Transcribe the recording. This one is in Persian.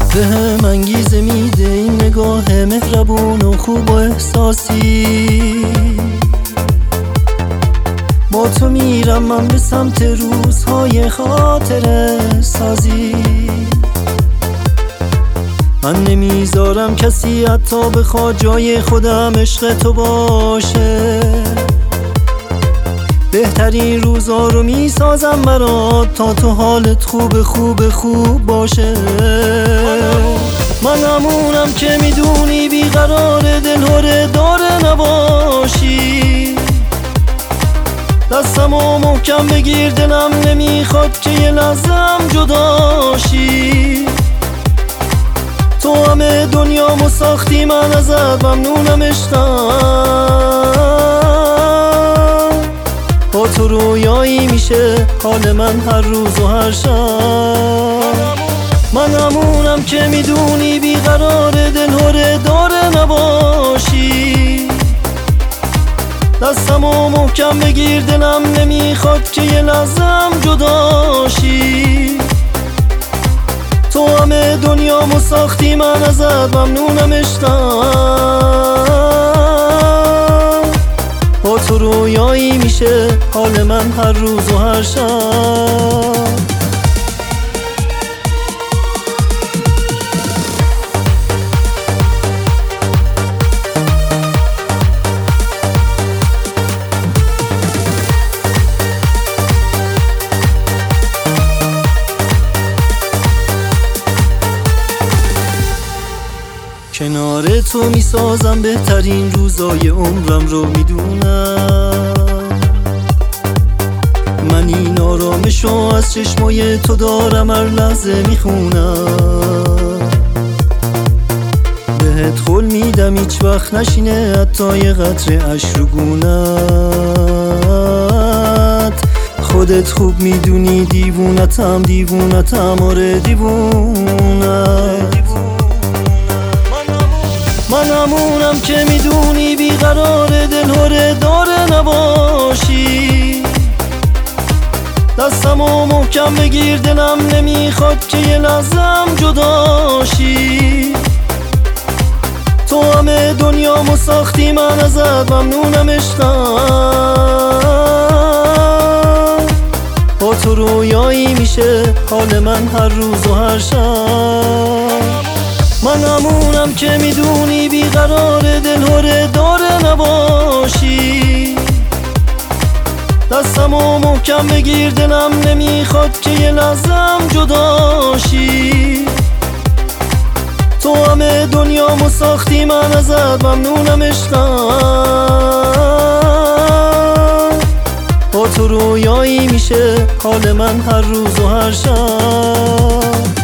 بهم انگیزه میده این نگاه مهربون و خوب و احساسی. با تو میرم من به سمت روزهای خاطره سازی. من نمیذارم کسی حتی بخواد جای خودم عشق تو باشه. بهترین روزا رو میسازم برات تا تو حالت خوب باشه. من همونم که میدونی بیقرار دلهوره داره نباشی. دستمو محکم بگیر دلم نمیخواد که یه لحظم جداشی. تو همه دنیامو ساختی من ازت ممنونم عشقم. با تو رویایی میشه حال من هر روز و هر شب. من همونم که میدونی بیقرار دلهوره داره نباشی. دستمو محکم بگیر دلم نمیخواد که یه لحظم جداشی. تو همه دنیامو ساختی من ازت ممنونم عشقم. با تو رویایی میشه حال من هر روز و هر شب. کنار تو میسازم بهترین روزای عمرم رو میدونم. من این آرامشو از چشمای تو دارم هر لحظه میخونم. بهت قول میدم هیچ وقت نشینه حتی یه قطره اشک رو گونه‌ت. خودت خوب میدونی دیوونتم آره دیوونت. من همونم که میدونی بیقرار دلهوره داره نباشی. دستمو محکم بگیر دلم نمیخواد که یه لحظم جداشی. تو همه دنیامو ساختی من ازت ممنونم عشقم. با تو رویایی میشه حال من هر روز و هر شب. من همونم که میدونی بیقرار دلهوره داره نباشی. دستمو محکم بگیر دلم نمیخواد که یه لحظم جداشی. تو همه دنیامو ساختی من ازت ممنونم عشقم. با تو رویایی میشه حال من هر روز و هر شب.